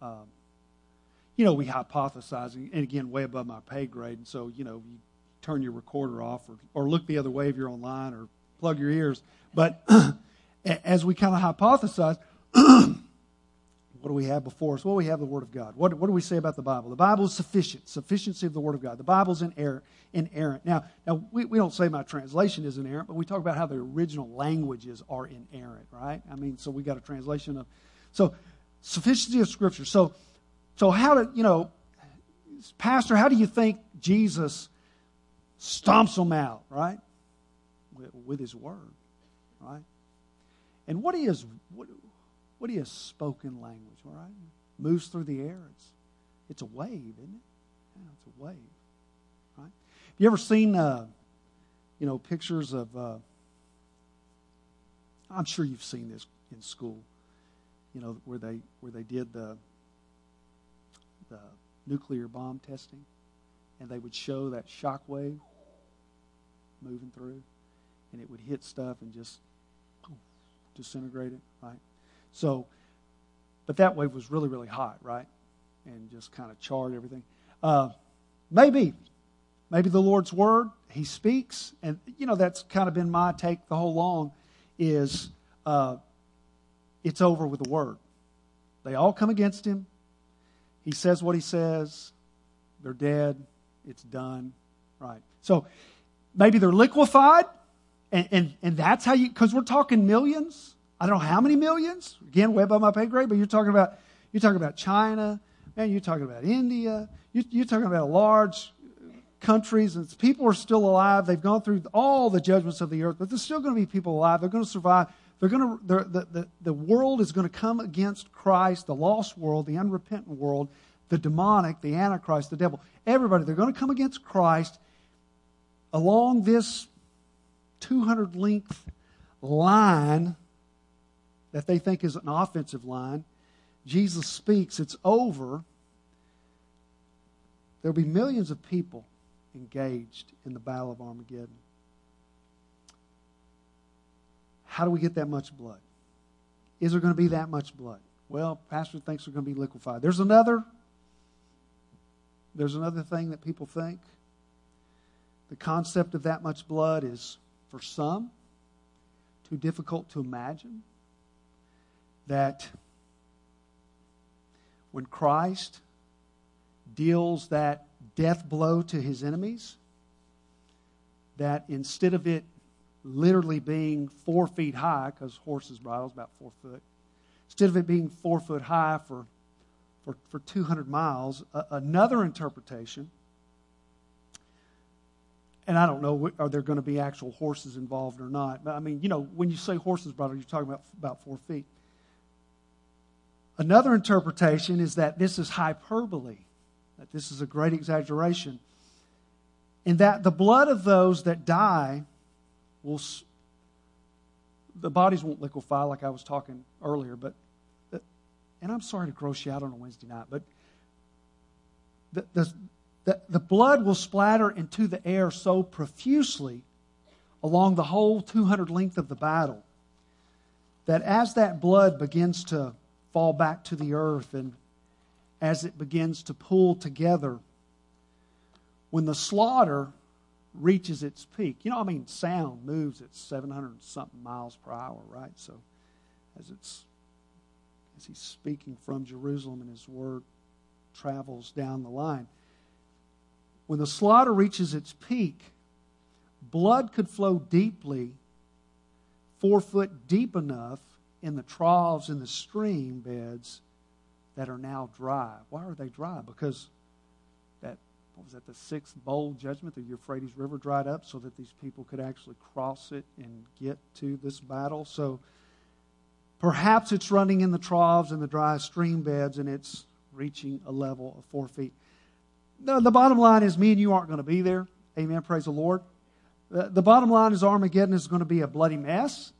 we hypothesize, and again, way above my pay grade. And so, you turn your recorder off or look the other way if you're online or plug your ears. But as we kind of hypothesize, what do we have before us? Well, we have the Word of God. What do we say about the Bible? The Bible is sufficient. Sufficiency of the Word of God. The Bible is inerrant. Now we don't say my translation is inerrant, but we talk about how the original languages are inerrant, right? I mean, so we got a translation of... So, sufficiency of Scripture. So how do, Pastor, how do you think Jesus stomps them out, right? With His Word, right? And what is spoken language, all right? Moves through the air. It's a wave, isn't it? Yeah, it's a wave, right? Have you ever seen, pictures of? I'm sure you've seen this in school. where they did the nuclear bomb testing, and they would show that shock wave moving through, and it would hit stuff and just disintegrate it, right? So, but that wave was really, really hot, right? And just kind of charred everything. Maybe the Lord's Word, He speaks, and that's kind of been my take the whole long, is it's over with the Word. They all come against Him. He says what He says. They're dead. It's done, right? So maybe they're liquefied, and that's how you, because we're talking millions. I don't know how many millions. Again, way above my pay grade, but you're talking about China, and you're talking about India. You're talking about large countries, and people are still alive. They've gone through all the judgments of the earth, but there's still going to be people alive. They're going to survive. The world is going to come against Christ, the lost world, the unrepentant world, the demonic, the Antichrist, the devil. Everybody, they're going to come against Christ along this 200-length line that they think is an offensive line. Jesus speaks. It's over. There'll be millions of people engaged in the Battle of Armageddon. How do we get that much blood? Is there going to be that much blood? Well, Pastor thinks they're going to be liquefied. There's another thing that people think. The concept of that much blood is, for some, too difficult to imagine. That when Christ deals that death blow to His enemies, that instead of it literally being 4 feet high, because horses' bridle is about 4 foot, instead of it being 4 foot high for 200 miles, another interpretation, and I don't know, are there going to be actual horses involved or not? But I mean, when you say horses' bridle, you're talking about 4 feet. Another interpretation is that this is hyperbole, that this is a great exaggeration, and that the blood of those that die the bodies won't liquefy like I was talking earlier, but, and I'm sorry to gross you out on a Wednesday night, but the blood will splatter into the air so profusely along the whole 200 length of the battle that as that blood begins to fall back to the earth and as it begins to pull together, when the slaughter reaches its peak. Sound moves at 700-something miles per hour, right? So as He's speaking from Jerusalem and His word travels down the line. When the slaughter reaches its peak, blood could flow deeply, 4 foot deep enough in the troughs in the stream beds that are now dry. Why are they dry? Because the 6th bowl judgment, the Euphrates River dried up so that these people could actually cross it and get to this battle. So perhaps it's running in the troughs and the dry stream beds and it's reaching a level of 4 feet. No, the bottom line is me and you aren't going to be there. Amen. Praise the Lord. The bottom line is Armageddon is going to be a bloody mess.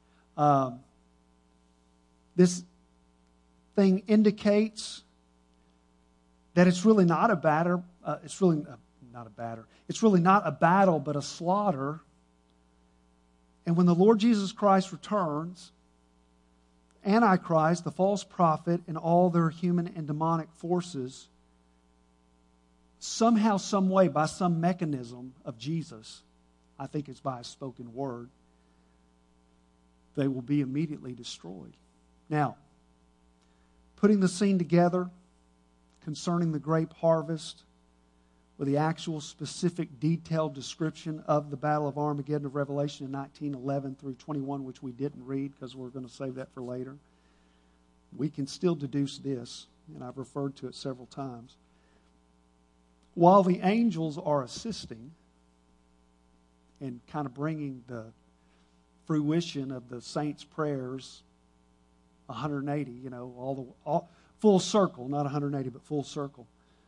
This thing indicates that it's really not a battle. It's really not a battle, but a slaughter. And when the Lord Jesus Christ returns, Antichrist, the false prophet, and all their human and demonic forces, somehow, some way, by some mechanism of Jesus, I think it's by a spoken word, they will be immediately destroyed. Now, putting the scene together concerning the grape harvest with the actual specific detailed description of the Battle of Armageddon of Revelation in 19:11 through 21, which we didn't read because we're going to save that for later. We can still deduce this, and I've referred to it several times. While the angels are assisting and kind of bringing the fruition of the saints' prayers, 180, all full circle, not 180, but full circle.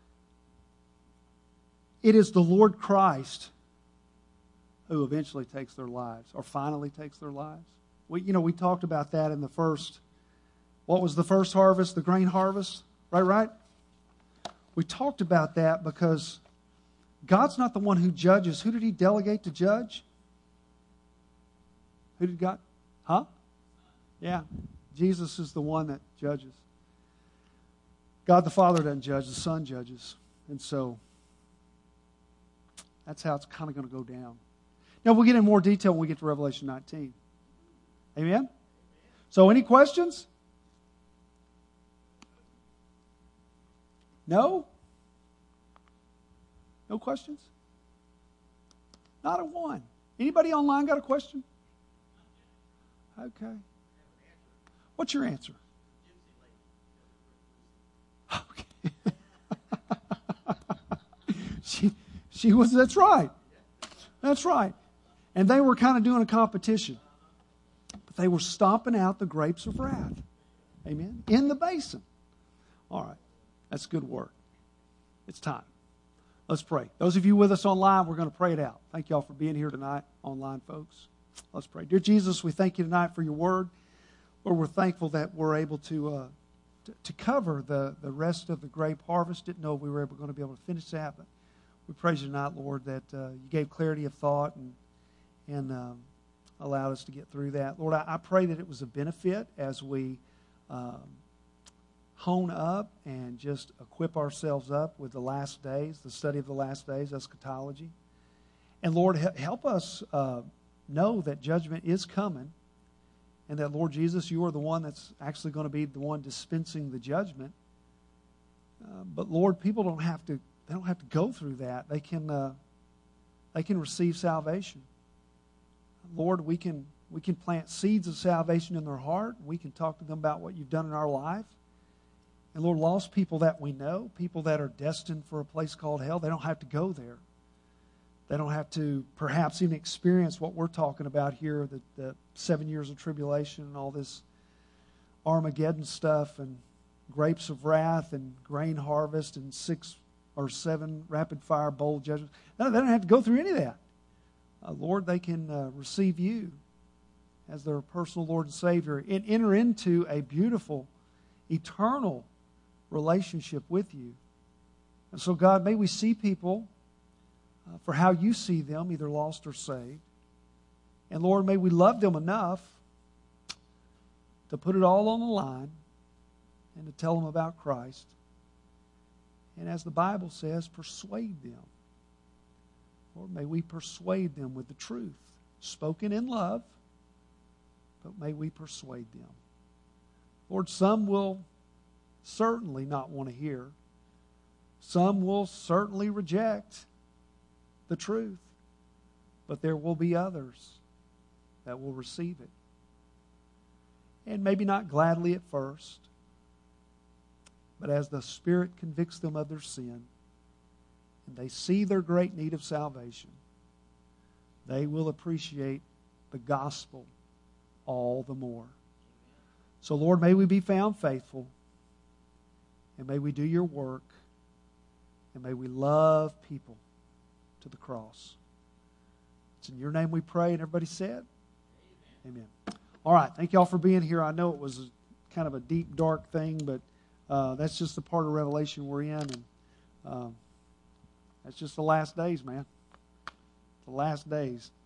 It is the Lord Christ who eventually takes their lives, or finally takes their lives. We talked about that in the first What was the first harvest? The grain harvest. Right? We talked about that because God's not the one who judges. Who did He delegate to judge? Who did God? Huh? Yeah. Jesus is the one that judges. God the Father doesn't judge. The Son judges. And so that's how it's kind of going to go down. Now, we'll get in more detail when we get to Revelation 19. Amen? So, any questions? No? No questions? Not a one. Anybody online got a question? Okay. What's your answer? Okay. She was, that's right. That's right. And they were kind of doing a competition. But they were stomping out the grapes of wrath. Amen? In the basin. All right. That's good work. It's time. Let's pray. Those of you with us online, we're going to pray it out. Thank you all for being here tonight, online folks. Let's pray. Dear Jesus, we thank you tonight for your word. Lord, we're thankful that we're able to cover the rest of the grape harvest. Didn't know we were ever going to be able to finish that, but we praise you tonight, Lord, that you gave clarity of thought and allowed us to get through that. Lord, I pray that it was a benefit as we hone up and just equip ourselves up with the last days, the study of the last days, eschatology. And Lord, help us know that judgment is coming and that, Lord Jesus, you are the one that's actually going to be the one dispensing the judgment. But Lord, people don't have to go through that. They can receive salvation. Lord, we can plant seeds of salvation in their heart. We can talk to them about what you've done in our life. And Lord, lost people that we know, people that are destined for a place called hell, they don't have to go there. They don't have to perhaps even experience what we're talking about here, the 7 years of tribulation and all this Armageddon stuff and grapes of wrath and grain harvest and 6 or 7 rapid fire bowl judgments. No, they don't have to go through any of that. Lord, they can receive you as their personal Lord and Savior and enter into a beautiful, eternal relationship with you. And so, God, may we see people for how you see them, either lost or saved. And Lord, may we love them enough to put it all on the line and to tell them about Christ. And as the Bible says, persuade them. Lord, may we persuade them with the truth, spoken in love, but may we persuade them. Lord, some will certainly not want to hear. Some will certainly reject the truth. But there will be others that will receive it. And maybe not gladly at first, but as the Spirit convicts them of their sin, and they see their great need of salvation, they will appreciate the gospel all the more. So, Lord, may we be found faithful, and may we do your work, and may we love people to the cross. It's in your name we pray, and everybody said, Amen. All right, thank you all for being here. I know it was kind of a deep, dark thing, but that's just the part of Revelation we're in, and that's just the last days, man. The last days.